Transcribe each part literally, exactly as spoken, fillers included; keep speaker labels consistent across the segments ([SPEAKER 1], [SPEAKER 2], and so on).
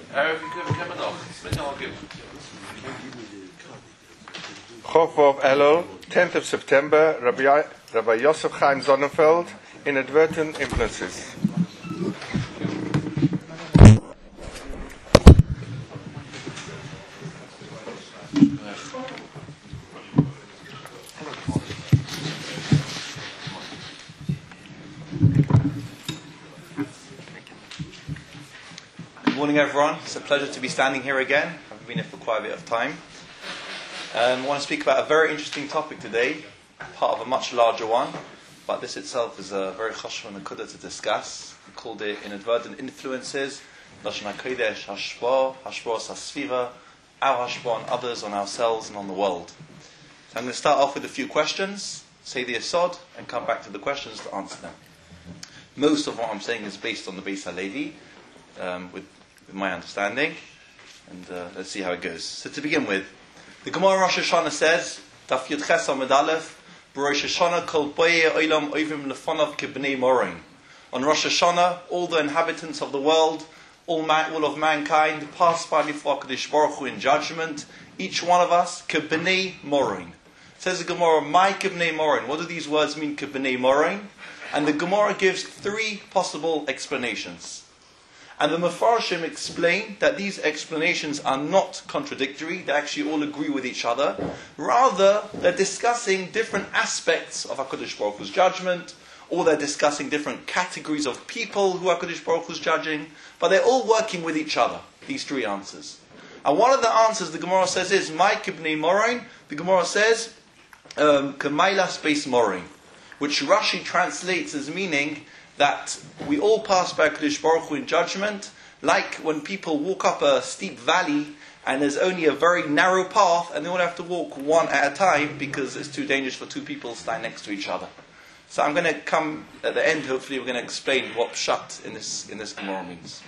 [SPEAKER 1] Chof Elul, tenth of September, Rabbi, Rabbi Yosef Chaim Sonnenfeld, Inadvertent Influences.
[SPEAKER 2] Good morning, everyone. It's a pleasure to be standing here again. I've been here for quite a bit of time. Um, I want to speak about a very interesting topic today, part of a much larger one, but this itself is a very chashuv and nekuda to discuss. We called it Inadvertent Influences, Lashon HaKodesh, Hashpah, Hashpah Sasviva, our Hashpah on others, on ourselves, and on the world. So I'm going to start off with a few questions, say the Yesod, and come back to the questions to answer them. Most of what I'm saying is based on the Beis HaLevi, um, with, with my understanding, and uh, let's see how it goes. So to begin with, the Gemara Rosh Hashanah says, Daf Yud Ches Amud Aleph, Rosh Hashanah Kol Boyei Olam Ovim Lefonav Kibnei Morim. On Rosh Hashanah, all the inhabitants of the world, all, man, all of mankind, pass by before HaKadosh Baruch Hu in judgment. Each one of us, Kibnei Morim. Says the Gemara, my Kibnei Morim. What do these words mean, Kibnei Morim? And the Gemara gives three possible explanations. And the Mefarshim explain that these explanations are not contradictory, they actually all agree with each other. Rather, they're discussing different aspects of HaKadosh Baruch Hu's judgment, or they're discussing different categories of people who HaKadosh Baruch Hu's judging, but they're all working with each other, these three answers. And one of the answers the Gemara says is, my Kibnei Morim, the Gemara says, Kamailas Beis Morim, which Rashi translates as meaning that we all pass by HaKadosh Baruch Hu in judgment, like when people walk up a steep valley and there's only a very narrow path and they all have to walk one at a time because it's too dangerous for two people to stand next to each other. So I'm going to come at the end, hopefully we're going to explain what pshat in this in this Gemara means.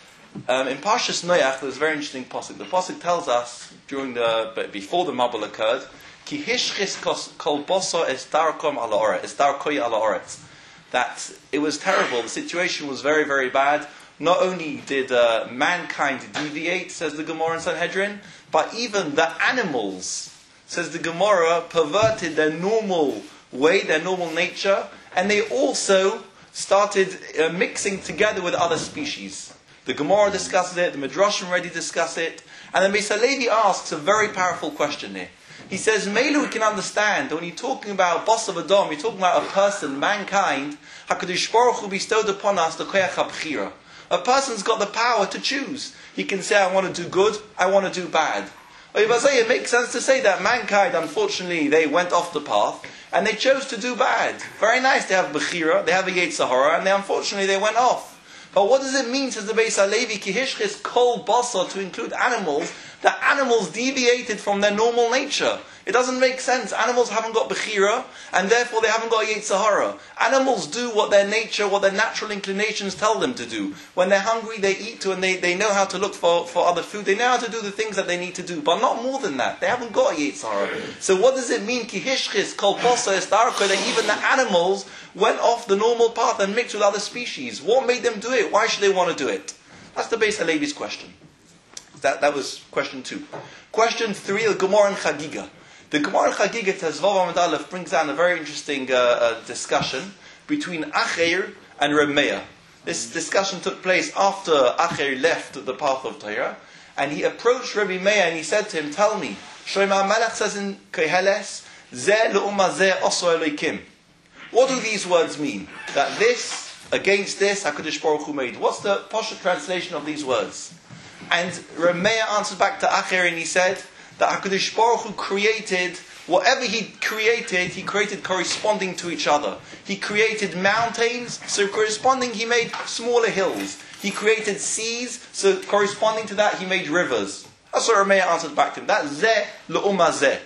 [SPEAKER 2] Um, in Parshas Noach there's a very interesting pasuk. The pasuk tells us, during the before the Mabul occurred, Ki hishchis kol boso es darkom ala oretz, es darkoi ala oretz, that it was terrible, the situation was very, very bad. Not only did uh, mankind deviate, says the Gemara in Sanhedrin, but even the animals, says the Gemara, perverted their normal way, their normal nature, and they also started uh, mixing together with other species. The Gemara discusses it, the Midrashim already discuss it, and then Beis HaLevi asks a very powerful question here. He says, Meilu, we can understand, when you're talking about Bas of Adam, you're talking about a person, mankind, HaKadosh Baruch Hu bestowed upon us the Koyach HaBchira. A person's got the power to choose. He can say, I want to do good, I want to do bad. It makes sense to say that mankind, unfortunately, they went off the path, and they chose to do bad. Very nice, they have Bechira, they have a Yetzer Hara, and they, unfortunately they went off. But what does it mean, says the Beis HaLevi, Ki hishchis kol basar, to include animals, that animals deviated from their normal nature? It doesn't make sense. Animals haven't got Bechira, and therefore they haven't got Yetzer Hara. Animals do what their nature, what their natural inclinations tell them to do. When they're hungry, they eat, and they, they know how to look for, for other food. They know how to do the things that they need to do, but not more than that. They haven't got Yetzer Hara. So what does it mean, Ki hishchis kol basar es darkoi, that even the animals went off the normal path and mixed with other species? What made them do it? Why should they want to do it? That's the Beis HaLevi's question. That, that was question two. Question three, the Gemara in Chagiga. The Gemara in Chagiga, Tezvav Amud Aleph, brings down a very interesting uh, uh, discussion between Acher and Reb Meir. This discussion took place after Acher left the path of Torah, and he approached Rabbi Meir and he said to him, tell me, Shlomo HaMelech says in Koheles, Zeh le'umah zeh oso Elokim. What do these words mean? That this, against this, HaKadosh Baruch Hu made. What's the Poshet translation of these words? And Reb Meir answered back to Acher and he said that HaKadosh Baruch Hu created, whatever he created, he created corresponding to each other. He created mountains, so corresponding he made smaller hills. He created seas, so corresponding to that he made rivers. That's what Reb Meir answered back to him. That zeh le'umah zeh.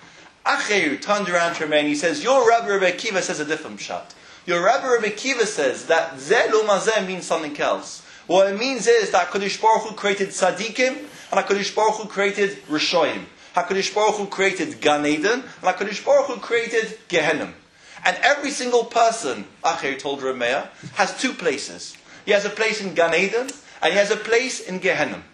[SPEAKER 2] Acher turned around to Reb Meir and he says, your Rabbi Rebbe Akiva says a different pshat. Your Rabbi Rebbe Akiva says that zeh le'umah zeh means something else. What it means is that HaKadosh Baruch Hu created tzaddikim, and HaKadosh Baruch Hu created Rishoyim. HaKadosh Baruch Hu created Gan Eden, and HaKadosh Baruch Hu created Gehenna. And every single person, Acher told Reb Meir, has two places. He has a place in Gan Eden, and he has a place in Gehenna.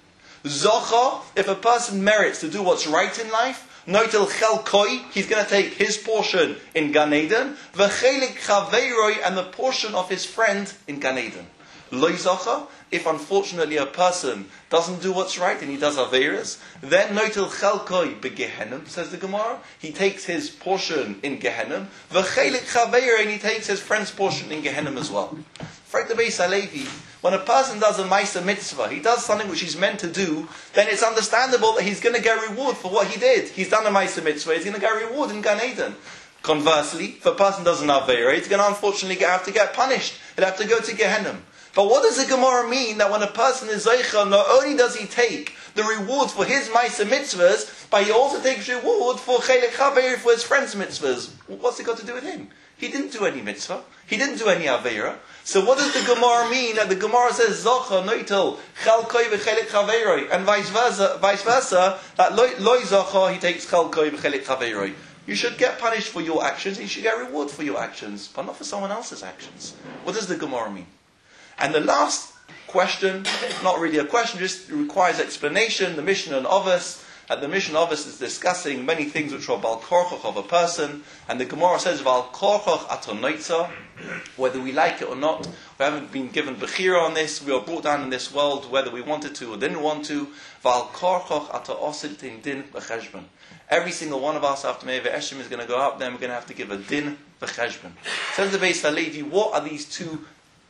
[SPEAKER 2] Zocha, if a person merits to do what's right in life, Noitel Chelkoi, he's going to take his portion in Gan Eden, V'chelik Chaveiroi, and the portion of his friend in Gan Eden. Loi Zocha, if unfortunately a person doesn't do what's right and he does Aveiras, then Noitel Chelkoi beGehenim, says the Gemara, he takes his portion in Gehenim, V'chelik Chaveiroi, and he takes his friend's portion in Gehenim as well. Frank the Beis Halevi, when a person does a Maisa Mitzvah, he does something which he's meant to do, then it's understandable that he's going to get reward for what he did. He's done a Maisa Mitzvah, he's going to get reward in Gan Eden. Conversely, if a person does an Aveira, he's going to unfortunately have to get punished. He'll have to go to Gehenna. But what does the Gemara mean that when a person is Zeicha, not only does he take the reward for his Maisa Mitzvahs, but he also takes reward for Chelek Chaveir, for his friend's Mitzvahs? What's it got to do with him? He didn't do any Mitzvah. He didn't do any Aveira. So what does the Gemara mean that the Gemara says Zocha Noitel Chelkoi v'Chelek Chaveiroi, and vice versa, vice versa that Loi Zocha he takes Chelkoi v'Chelek Chaveiroi? You should get punished for your actions, and you should get reward for your actions, but not for someone else's actions. What does the Gemara mean? And the last question, not really a question, just requires explanation. The Mishnah and Avos. At the Mishnah Avos is discussing many things which are Bal Korchoch of a person, and the Gemara says Bal Korchoch Atonoitza, whether we like it or not. We haven't been given Bechira on this. We are brought down in this world whether we wanted to or didn't want to. Bal Korchoch Atoosil Tin Din B'Cheshbon. Every single one of us after Me'eve Eshem is going to go up, then we're going to have to give a Din B'Cheshbon. Says the Beis Halevi, what are these two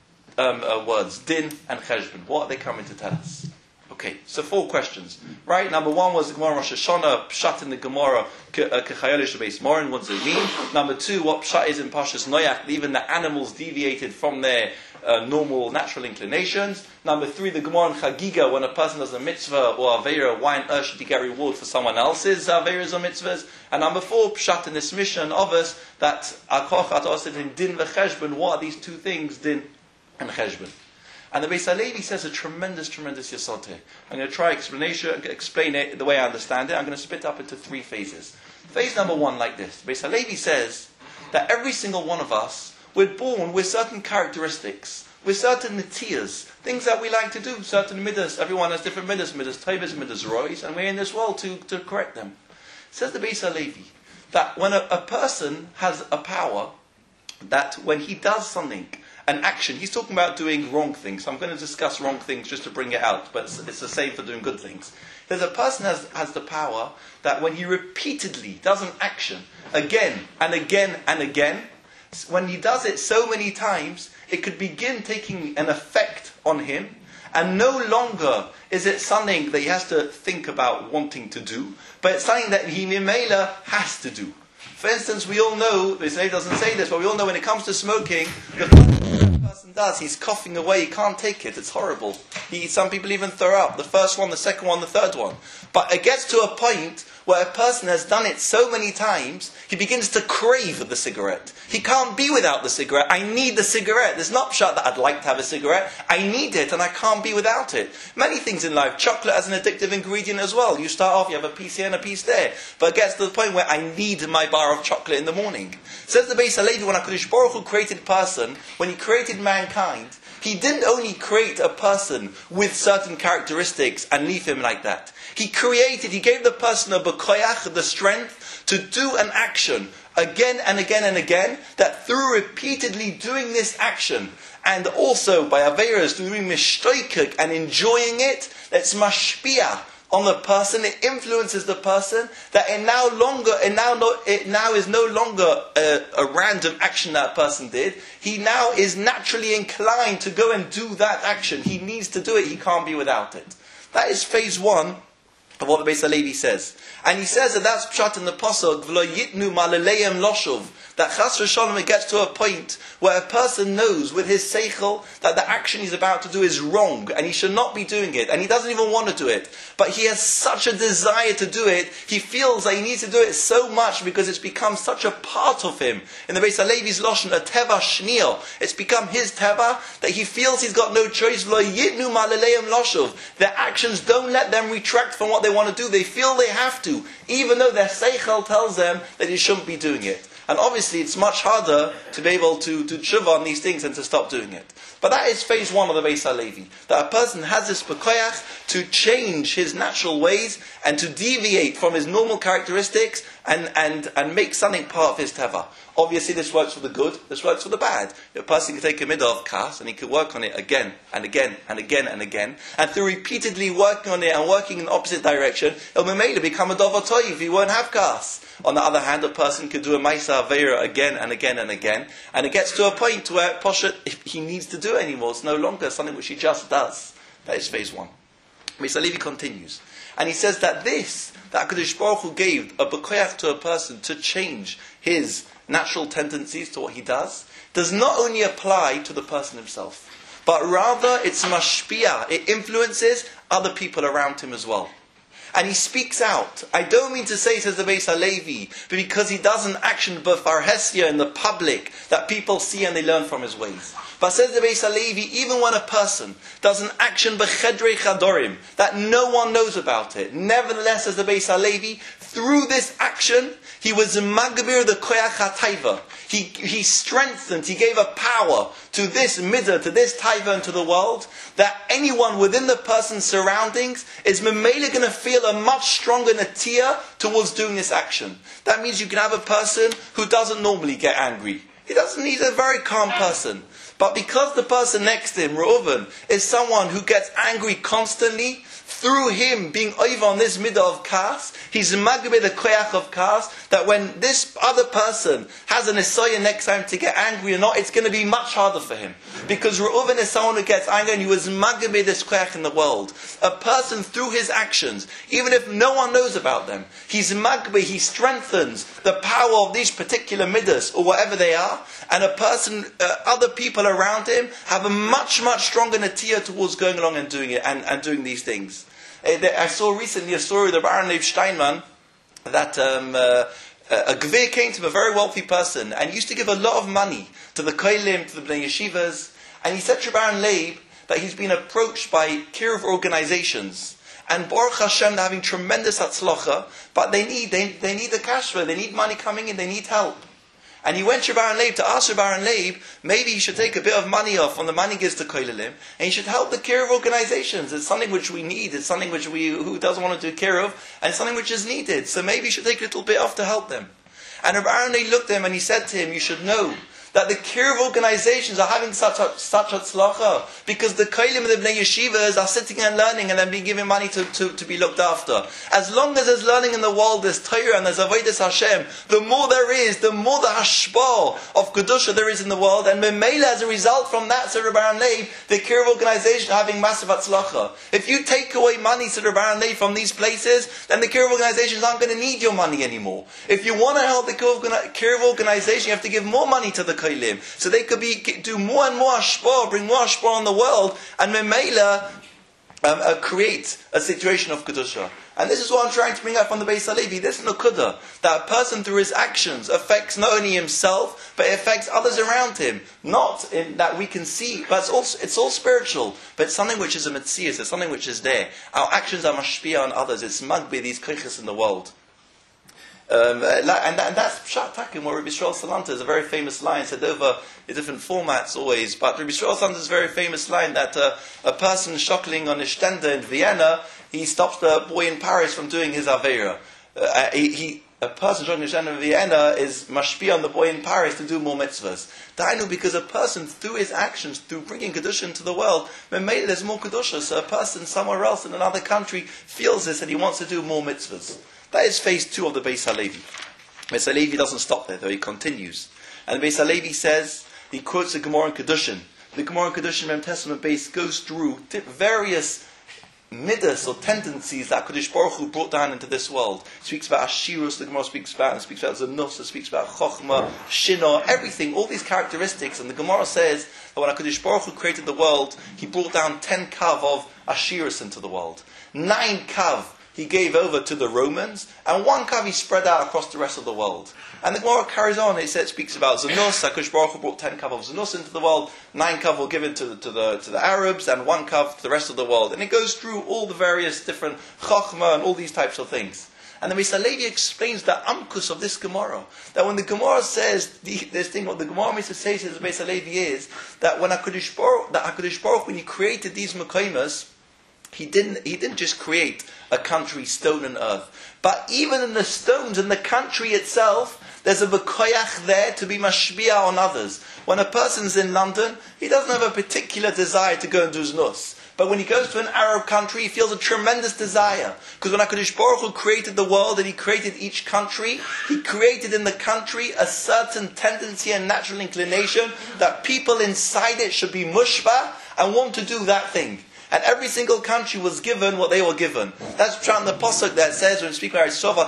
[SPEAKER 2] um, uh, words, Din and Cheshbon? What are they coming to tell us? Okay, so four questions. Right, number one was the Gemara Rosh Hashanah, Pshat in the Gemara, Kechayolish Beis Morin, what does it mean? Number two, what Pshat is in Pashas Noach, even the animals deviated from their uh, normal, natural inclinations. Number three, the Gemara in Chagiga, when a person does a mitzvah or Aveira, why on earth should he get reward for someone else's Aveiras or mitzvahs? And number four, Pshat in this mission of us, that Akoch At Osid in Din v'Cheshbon, what are these two things, Din and Cheshbon? And the Beis Halevi says a tremendous, tremendous yesod here. I'm going to try explanation, explain it the way I understand it. I'm going to split up into three phases. Phase number one, like this. Beis Halevi says that every single one of us, we're born with certain characteristics, with certain netiyas, things that we like to do, certain midas. Everyone has different midas, midas taibas, midas rois, and we're in this world to, to correct them. Says the Beis Halevi that when a, a person has a power, that when he does something, an action, he's talking about doing wrong things. So I'm going to discuss wrong things just to bring it out, but it's, it's the same for doing good things. There's a person has has the power that when he repeatedly does an action, again and again and again, when he does it so many times, it could begin taking an effect on him, and no longer is it something that he has to think about wanting to do, but it's something that he mimela has to do. For instance, we all know, this lady doesn't say this, but we all know when it comes to smoking, the person does, he's coughing away, he can't take it, it's horrible. He, some people even throw up, the first one, the second one, the third one. But it gets to a point where a person has done it so many times, he begins to crave the cigarette. He can't be without the cigarette. I need the cigarette. There's not pshat that I'd like to have a cigarette. I need it and I can't be without it. Many things in life. Chocolate as an addictive ingredient as well. You start off, you have a piece here and a piece there. But it gets to the point where I need my bar of chocolate in the morning. Says the Beis Halevi, when HaKadosh Baruch Hu created person, when he created mankind, he didn't only create a person with certain characteristics and leave him like that. He created, he gave the person a bekoyach, the strength to do an action again and again and again, that through repeatedly doing this action, and also by Aveiras doing mishtoikik and enjoying it, that's mashpia on the person, it influences the person, that it now longer, it now no, it now is no longer a, a random action that a person did. He now is naturally inclined to go and do that action. He needs to do it, he can't be without it. That is phase one of what the Beis Halevi says. And he says that that's pshat in the pasuk, v'lo yitnu malaleim loshuv, that chas v'shalom, it gets to a point where a person knows with his seichel that the action he's about to do is wrong and he should not be doing it, and he doesn't even want to do it, but he has such a desire to do it. He feels that he needs to do it so much because it's become such a part of him. In the Beis Halevi's lashon, a teva shnil, it's become his teva that he feels he's got no choice. V'lo yitnu malaleim loshuv, their actions don't let them retract from what they want to do. They feel they have to, even though their seichel tells them that he shouldn't be doing it. And obviously it's much harder to be able to, to tshuva on these things and to stop doing it. But that is phase one of the Beis Halevi. That a person has this bekoyach to change his natural ways and to deviate from his normal characteristics and, and, and make something part of his teva. Obviously this works for the good, this works for the bad. A person can take a midah of kas and he can work on it again and again and again and again. And through repeatedly working on it and working in the opposite direction, it'll maybe become a davar toiv, he won't have kas. On the other hand, a person could do a Maisa Aveira again and again and again, and it gets to a point where Poshet, if he needs to do it anymore, it's no longer something which he just does. That is phase one. Beis Halevi continues, and he says that this, that HaKadosh Baruch Hu gave a bekoyach to a person to change his natural tendencies to what he does, does not only apply to the person himself, but rather it's mashpia, it influences other people around him as well. And he speaks out. I don't mean to say, says the Beis Halevi, but because he does an action b'farhesia in the public that people see and they learn from his ways. But says the Beis Halevi, even when a person does an action b'chedrei chadorim that no one knows about it, nevertheless, says the Beis Halevi, through this action, he was magbir the koyach ha-taiva. He, he strengthened, he gave a power to this midah, to this taiva, and to the world, that anyone within the person's surroundings is memele going to feel a much stronger natia towards doing this action. That means you can have a person who doesn't normally get angry. He doesn't, he's a very calm person. But because the person next to him, Reuven, is someone who gets angry constantly, through him being over on this midah of kas, he's magbe the koyach of kas, that when this other person has an isayah next time to get angry or not, it's going to be much harder for him. Because Reuven is someone who gets angry and he was magbe this koyach in the world. A person through his actions, even if no one knows about them, he's magbe, he strengthens the power of these particular midas or whatever they are, and a person, uh, other people around him have a much, much stronger natia towards going along and doing it and, and doing these things. I saw recently a story of the Baron Leib Steinman that um, uh, a gvir came to him, a very wealthy person, and used to give a lot of money to the koilim, to the bnei yeshivas, and he said to Baron Leib that he's been approached by kiruv organizations, and Baruch Hashem, they're having tremendous hatzlacha, but they need they, they need the cash flow, they need money coming in, they need help. And he went to Baron Leib to ask Baron Leib, maybe he should take a bit of money off on the money gives to Koilelim, and he should help the kiruv organizations. It's something which we need. It's something which we, who doesn't want to do kiruv, and it's something which is needed. So maybe you should take a little bit off to help them. And Baron Leib looked at him and he said to him, you should know that the kiruv organizations are having such a, such a tzlacha because the koilim and the bnei yeshivas are sitting and learning and then being given money to, to, to be looked after. As long as there's learning in the world, there's Torah and there's avodas Hashem, the more there is, the more the hashpah of kedusha there is in the world, and memela as a result from that, said Baron Leib, the kiruv organization are having massive hatzlacha. If you take away money, said Baron Leib, from these places, then the kiruv organizations aren't going to need your money anymore. If you want to help the kiruv organization, you have to give more money to the so they could be do more and more ashpah, bring more ashpah on the world, and memela um, uh, create a situation of kedusha. And this is what I'm trying to bring up from the Beis Halevi. This nakuda, that a person through his actions affects not only himself, but it affects others around him. Not in that we can see, but it's all, it's all spiritual. But it's something which is a metzias, it's something which is there. Our actions are mashpia on others. It's magbi, these koiches in the world. Um, and, that, and that's Pshat Takim, where Rabbi Yisrael Salanta is a very famous line, said over in different formats always, but Rabbi Yisrael Salanta is a very famous line that uh, a person shockling on his stender in Vienna, he stops the boy in Paris from doing his Aveira. Uh, he, he, a person shockling on his stender in Vienna is mashpia on the boy in Paris to do more mitzvahs. Dainu, because a person, through his actions, through bringing Kedusha into the world, maybe there's more Kedusha, so a person somewhere else in another country feels this and he wants to do more mitzvahs. That is phase two of the Beis Halevi. Beis Halevi doesn't stop there, though, he continues. And the Beis Halevi says, he quotes the Gemara in Kedushin. The Gemara in Kedushin, Mem Testament base, goes through various midas or tendencies that Kadosh Baruch Hu brought down into this world. It speaks about Ashirus, the Gemara speaks about, and speaks about Zanus, it speaks about Chochmah, Shinnah, everything, all these characteristics. And the Gemara says that when Kadosh Baruch Hu created the world, he brought down ten kav of Ashirus into the world. Nine kav he gave over to the Romans, and one kav he spread out across the rest of the world. And the Gemara carries on, it says, speaks about Zanus, HaKadosh Baruch Hu brought ten kav of Zanus into the world, nine kav were given to the, to, the, to the Arabs, and one kav to the rest of the world. And it goes through all the various different Chachma and all these types of things. And the Beis Halevi explains the amkus of this Gemara. That when the Gemara says, the, this thing, what the Gemara means to say, says the Beis Halevi is, that when HaKadosh Baruch, that HaKadosh Baruch, when he created these Mekaymas, He didn't, he didn't just create a country, stone and earth. But even in the stones, in the country itself, there's a bekoyach there to be mashbiah on others. When a person's in London, he doesn't have a particular desire to go and do znus. But when he goes to an Arab country, he feels a tremendous desire. Because when HaKadosh Baruch Hu created the world and he created each country, he created in the country a certain tendency and natural inclination that people inside it should be mushbah and want to do that thing. And every single country was given what they were given. That's Pshat in the Pasuk that says, when we speak about Yisrael,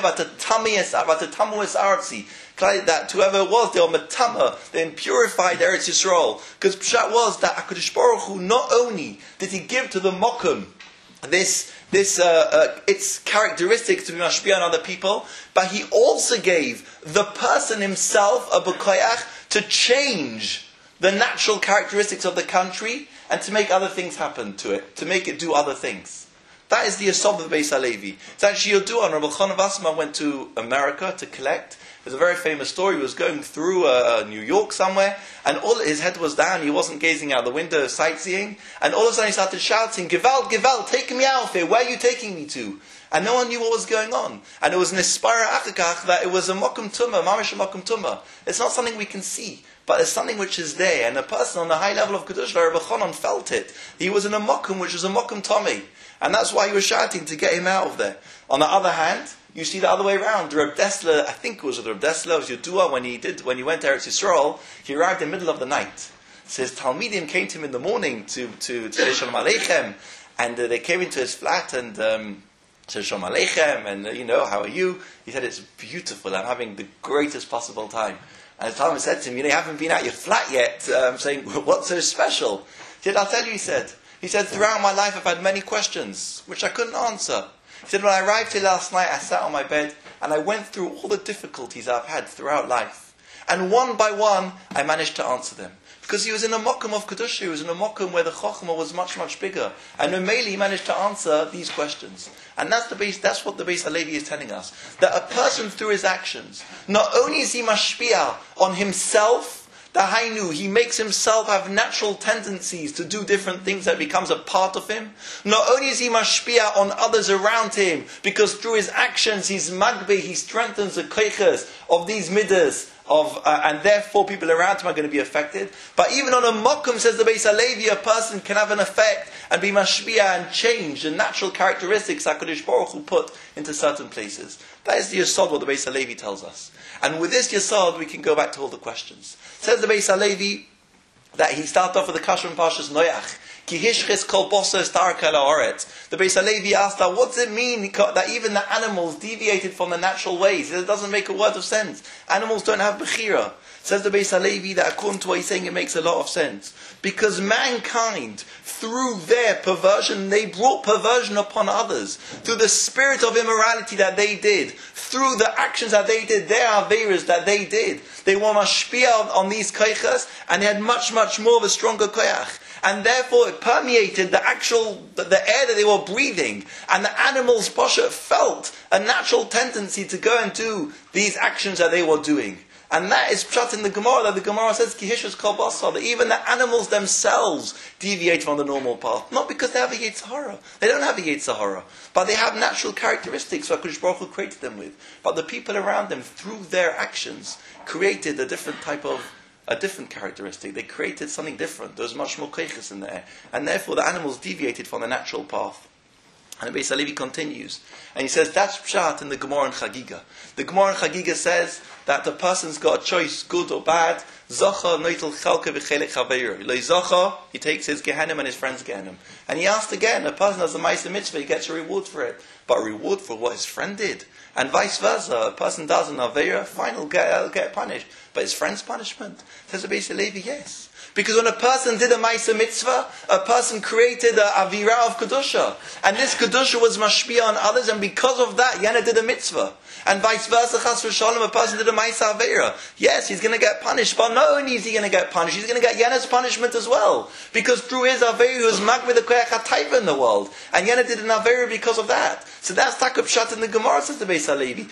[SPEAKER 2] that whoever it was, they were metama, they impurified Eretz Yisrael. Because Pshat was that HaKadosh Baruch Hu, not only did he give to the Mokum this, this uh, uh, its characteristics to be mashpia on other people, but he also gave the person himself a b'koyach to change the natural characteristics of the country and to make other things happen to it, to make it do other things. That is the Yesod of the Beis HaLevi. It's actually Yodua. Rabbi Chana Wasserman went to America to collect. There's a very famous story. He was going through uh, New York somewhere, and all his head was down. He wasn't gazing out the window, sightseeing. And all of a sudden he started shouting, "Gewalt, Gewalt, take me out of here. Where are you taking me to?" And no one knew what was going on. And it was an Ispara Achakach that it was a Mokum Tumah, Mamish Mokum Tumah. It's not something we can see, but it's something which is there. And a person on the high level of Kedusha, Rabbi Chanan, felt it. He was in a Mokum, which was a Mokum Tomei. And that's why he was shouting to get him out of there. On the other hand, you see the other way around. Reb Dessler, I think it was Reb Dessler, it was Yodua, when he did, when he went to Eretz Yisrael, he arrived in the middle of the night. So his Talmidim came to him in the morning to to, to say Shalom Aleichem, and uh, they came into his flat and um, said Shalom Aleichem, and uh, you know, how are you? He said, "It's beautiful. I'm having the greatest possible time." And his Talmud said to him, "You know, you haven't been out your flat yet." Um, saying, "What's so special?" He said, "I'll tell you." He said, "He said throughout my life I've had many questions which I couldn't answer." He said, "When I arrived here last night, I sat on my bed and I went through all the difficulties I've had throughout life. And one by one, I managed to answer them. Because he was in a mokum of Kedusha, he was in a mokum where the Chochmah was much, much bigger. And Umeili, he managed to answer these questions." And that's the base, that's what the Beis HaLevi is telling us. That a person through his actions, not only is he mashpia on himself, the Hainu, he makes himself have natural tendencies to do different things that becomes a part of him. Not only is he mashpia on others around him, because through his actions he's magbe, he strengthens the koiches of these midas, of, uh, and therefore people around him are going to be affected. But even on a mokum, says the Beis HaLevi, a person can have an effect and be mashpia and change the natural characteristics HaKadosh Baruch Hu put into certain places. That is the Yesod, what the Beis HaLevi tells us. And with this Yesod, we can go back to all the questions. Says the Beis HaLevi that he started off with the Kasher and Parshas Noach. Ki hishchis kol bosos tarka la'aretz. The Beis HaLevi asked her, what does it mean that even the animals deviated from the natural ways? It doesn't make a word of sense. Animals don't have bechira. Says the Beis HaLevi that according to what he's saying, it makes a lot of sense. Because mankind, through their perversion, they brought perversion upon others. Through the spirit of immorality that they did. Through the actions that they did, their averas that they did. They were mashpia on these koiches, and they had much, much more of a stronger koyach. And therefore it permeated the actual, the, the air that they were breathing. And the animals, Pasha, felt a natural tendency to go and do these actions that they were doing. And that is pshat in the Gemara, that the Gemara says, Ki hishus kol basar, that even the animals themselves deviate from the normal path. Not because they have a Yetzer Hara. They don't have a Yetzer Hara. But they have natural characteristics that HaKadosh Baruch Hu created them with. But the people around them, through their actions, created a different type of, a different characteristic. They created something different. There was much more koiches in there. And therefore the animals deviated from the natural path. And the Beis HaLevi continues. And he says, that's pshat in the Gemara and Chagiga. The Gemara and Chagiga says that the person's got a choice, good or bad. Zocha noitel chalke v'chelek chaveiro. Lo zocha, he takes his Gehenim and his friend's Gehenim. And he asked again, a person has a Ma'aseh Mitzvah, he gets a reward for it. But a reward for what his friend did. And vice versa, a person does an Aveira, fine, he'll get, he'll get punished. But his friend's punishment? Says the Beis HaLevi, yes. Because when a person did a Ma'aseh Mitzvah, a person created a Avira of Kedusha. And this Kedusha was mashpia on others, and because of that, Yana did a Mitzvah. And vice versa, Chas v'Shalom, a person did a Ma'aseh Avira. Yes, he's going to get punished, but not only is he going to get punished, he's going to get Yana's punishment as well. Because through his Avira, he was magmid the Koyach HaTaiva in the world. And Yana did an Avira because of that. So that's Takub Shat in the Gemara, says the Beis HaLevi.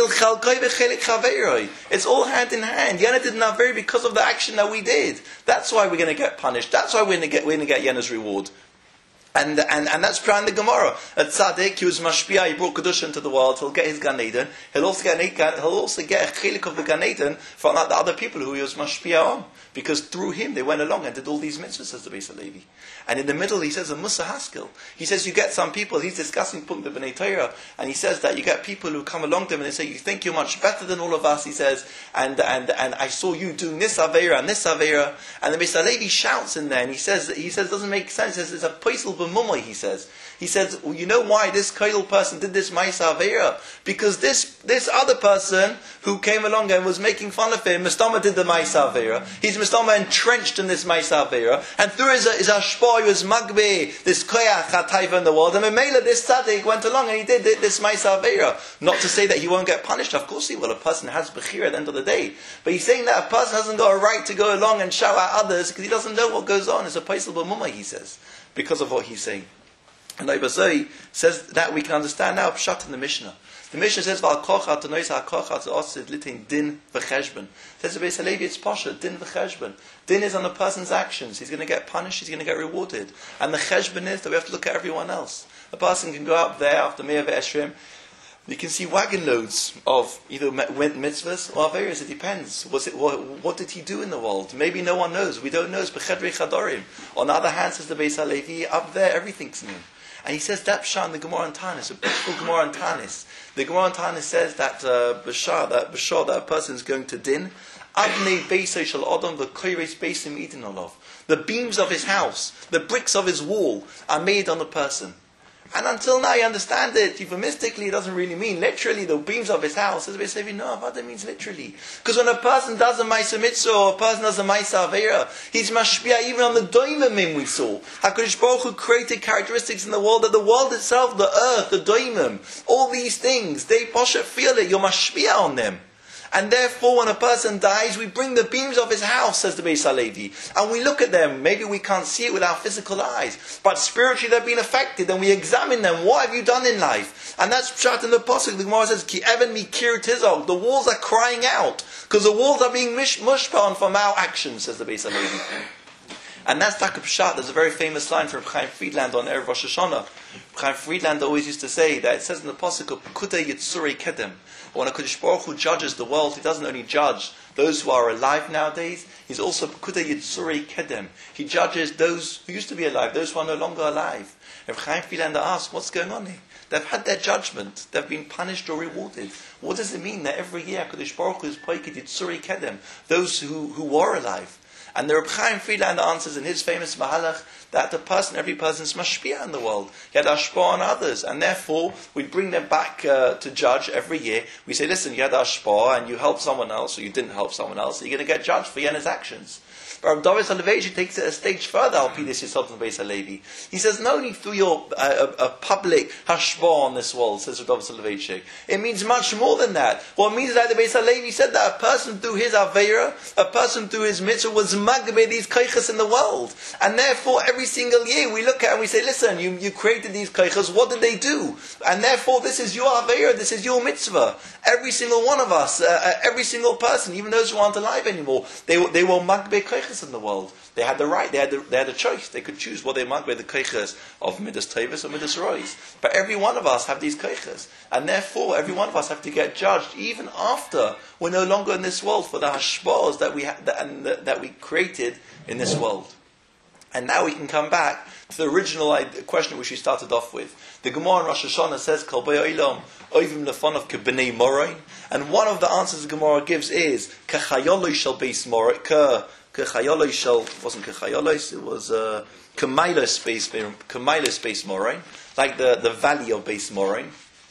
[SPEAKER 2] It's all hand in hand. Yana did an Avira because of the action that we did. That's why we're going to get punished. That's why we're going to get, we're going to get Yena's reward. And, and, and that's trying the Gemara. A tzaddik, he was mashpia, he brought Kedusha into the world, he'll get his Gan Eden. He'll also get, he'll also get a chelik of the Gan Eden from the other people who he was mashpia on. Because through him, they went along and did all these mitzvahs, says the Beis HaLevi. And in the middle, he says a Musa Haskell. He says you get some people, he's discussing Punkt the B'nai Torah, and he says that you get people who come along to him and they say, you think you're much better than all of us, he says, and and, and I saw you doing this Aveira and this Aveira. And the Beis HaLevi shouts in there, and he says, he says, it doesn't make sense. He says, it's a Paisel B'mumai, he says. He says, well, you know why this Kail person did this Ma'isa Aveira? Because this this other person who came along and was making fun of him, Mistama did the Ma'isa Aveira. He's Mistama entrenched in this Ma'isa Aveira. And through his, his Ashpah, he was Magbe, this Koyach HaTaiva in the world. And Memela, this Tzaddik went along and he did this Ma'isa Aveira. Not to say that he won't get punished. Of course he will. A person has Bechira at the end of the day. But he's saying that a person hasn't got a right to go along and shout at others because he doesn't know what goes on. It's a Paisel B'mumai, he says, because of what he's saying. And Ibazoi says that we can understand now Pshat in the Mishnah. The Mishnah says, "V'al-kocha t'nois ha'kocha t'osid litin din v'cheshbon." Says the Beis HaLevi, it's pasha, din v'cheshbon. Din is on a person's actions. He's going to get punished, he's going to get rewarded. And the cheshbon is that we have to look at everyone else. A person can go up there after Me'ah v'Eshrim, you can see wagon loads of either mitzvahs or various. It depends. Was it, what, what did he do in the world? Maybe no one knows. We don't know. It's b'chedrei chadorim. On the other hand, says the Beis HaLevi, up there everything's new. And he says that Pshat in the Gemara and Tanis, a beautiful Gemara and Tanis. The Gemara and Tanis says that uh, Bashar, that Bashar, that a person is going to din. Avnei beisei shel Adam v'koires beisim idin olav. The beams of his house, the bricks of his wall, are made on the person. And until now you understand it, euphemistically it doesn't really mean literally the beams of his house. As we say, no, but that means literally. Because when a person does a Ma'isa Mitzvah or a person does a Ma'isa Aveira, he's mashpia even on the doimim we saw. HaKadosh Baruch Hu created characteristics in the world that the world itself, the earth, the doimim, all these things, they poshet feel it, you're mashpia on them. And therefore, when a person dies, we bring the beams of his house, says the Beis HaLevi, and we look at them. Maybe we can't see it with our physical eyes, but spiritually they've been affected, and we examine them. What have you done in life? And that's Pshat in the Pasuk. The Gemara says, Ki even mikir tizog. The walls are crying out, because the walls are being mish- mushpan from our actions, says the Beis HaLevi. And that's Taka Pshat. There's a very famous line from Chaim Friedland on Erev Rosh Hashanah. Chaim Friedland always used to say that it says in the Pasuk of Kutei Yitzurei Kedem. When a Kadosh Baruch Hu judges the world, he doesn't only judge those who are alive nowadays, he's also Kutei Yitzurei Kedem. He judges those who used to be alive, those who are no longer alive. If Chaim Friedlander asks, what's going on here? They've had their judgment, they've been punished or rewarded. What does it mean that every year Kadosh Baruch Hu is Poiked Yitzurei Kedem, those who, who were alive? And the Reb Chaim Friedlander answers in his famous Mahalach that the person, every person is mashpia in the world. He had ashpah on others. And therefore, we bring them back uh, to judge every year. We say, listen, you had ashpah and you helped someone else, or you didn't help someone else, so you're going to get judged for your actions. But Rav David Soloveitchik takes it a stage further, Al Pi this Yisod from Beis HaLevi. He says, not only through your uh, a, a public hashpah on this world, says Rav David Soloveitchik, it means much more than that. What it means is that the Beis HaLevi said that a person through his Aveira, a person through his mitzvah, was magbe these kaichas in the world. And therefore, every single year we look at it and we say, listen, you, you created these kaichas, what did they do? And therefore, this is your Aveira, this is your mitzvah. Every single one of us, uh, every single person, even those who aren't alive anymore, they, they were magbe kaichas in the world. They had the right, they had the, they had a choice. They could choose what they might be the keiches of Midas Tevis or Midas Rois. But every one of us have these keiches. And therefore, every one of us have to get judged even after we're no longer in this world for the hashpahs that we ha- that, and the, that we created in this world. And now we can come back to the original question which we started off with. The Gemara in Rosh Hashanah says, Kol B'Olam Oivim Lefonav K'Bnei Morain. And one of the answers the Gemara gives is, K'Chayoloi Shel Beis Morain, K'Chayoloi Shel, it wasn't K'Chayolos, it was uh, K'Mailos Beis K'Mailos Beis Morain, like the, the valley of Beis Morain.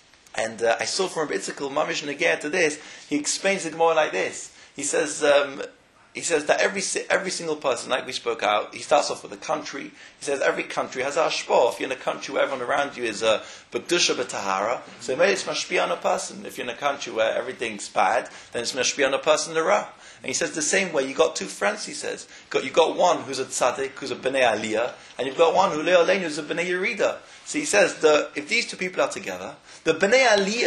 [SPEAKER 2] And uh, I saw from Rabbi Yitzchak Mamish Negeh to this, he explains the Gemara like this. He says, um, He says that every every single person, like we spoke out, he starts off with a country. He says every country has a hashpah. If you're in a country where everyone around you is a b'kedusha b'tahara, so maybe it's mashpia on a person. If you're in a country where everything's bad, then it's mashpia on a person l'ra. And he says the same way, you got two friends, he says. You got one who's a tzaddik, who's a b'nei aliyah, and you've got one who le'oleinu, who's a b'nei yerida. So he says, the, if these two people are together, the b'nei aliyah,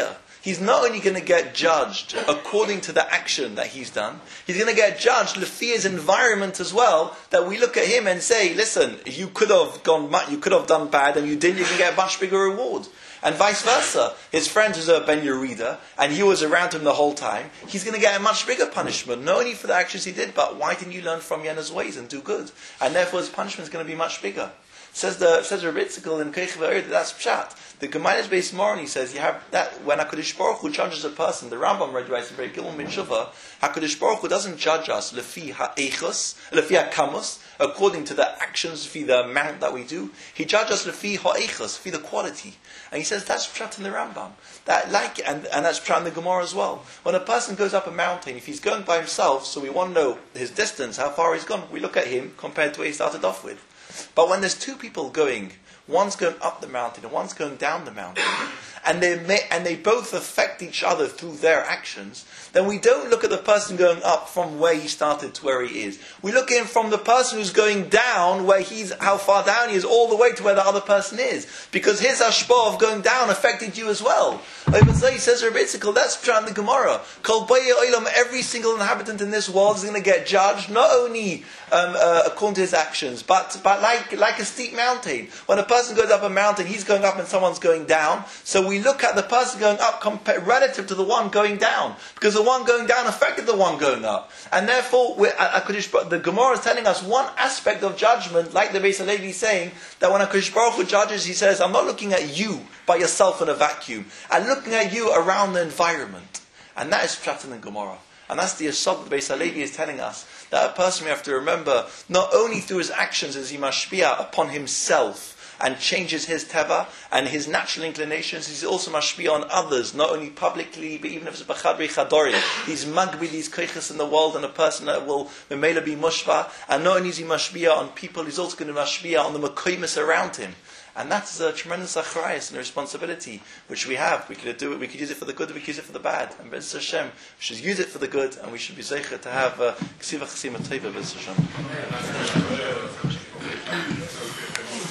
[SPEAKER 2] he's not only going to get judged according to the action that he's done, he's going to get judged lefi his environment as well, that we look at him and say, listen, you could have gone, you could have done bad and you didn't, you can get a much bigger reward. And vice versa. His friend was a Ben Yerida, and he was around him the whole time. He's going to get a much bigger punishment, not only for the actions he did, but why didn't you learn from Yena's ways and do good? And therefore his punishment is going to be much bigger. Says the says Rabbi Yitzchak in Keich V'Ored, that's pshat. The Gemara's based more, he says you have that when HaKadosh Baruch Hu judges a person. The Rambam read writes in Berei Gimel Min Shuvah, HaKadosh Baruch Hu doesn't judge us lefi ha'echos, lefi ha'kamos, according to the actions, lefi the amount that we do. He judges us lefi ha'echos, lefi the quality. And he says that's pshat in the Rambam. That like and, and that's pshat in the Gemara as well. When a person goes up a mountain, if he's going by himself, so we want to know his distance, how far he's gone. We look at him compared to where he started off with. But when there's two people going, one's going up the mountain and one's going down the mountain, and they may, and they both affect each other through their actions, then we don't look at the person going up from where he started to where he is. We look at him from the person who's going down, where he's how far down he is, all the way to where the other person is, because his hashpah of going down affected you as well. He says, Rabbi Yitzchak, that's pshat in the Gemara. Kol B'yei Olam, every single inhabitant in this world is going to get judged, not only um, uh, according to his actions, but but like like a steep mountain. When a person goes up a mountain, he's going up and someone's going down. So we look at the person going up compa- relative to the one going down, because the one going down affected the one going up, and therefore we're, uh, uh, the Gemara is telling us one aspect of judgment, like the Beis Halevi is saying that when HaKadosh Baruch Hu judges, he says, "I'm not looking at you by yourself in a vacuum. I'm looking at you around the environment," and that is pshat in the Gemara. And that's the asad that Beis Halevi is telling us, that a person we have to remember, not only through his actions is he mashpia upon himself and changes his teva and his natural inclinations, he's also mashpia on others, not only publicly, but even if it's b'chadri chadori. He's magbi these koiches in the world, and a person that will memela be mushba, and not only is he mashpia on people, he's also going to mashpia on the makoimis around him. And that's a tremendous achrayus and a responsibility which we have. We could do it. We could use it for the good. We could use it for the bad. And B'ez Hashem, we should use it for the good, and we should be zeicher to have ksiva chesima teva. B'ez Hashem.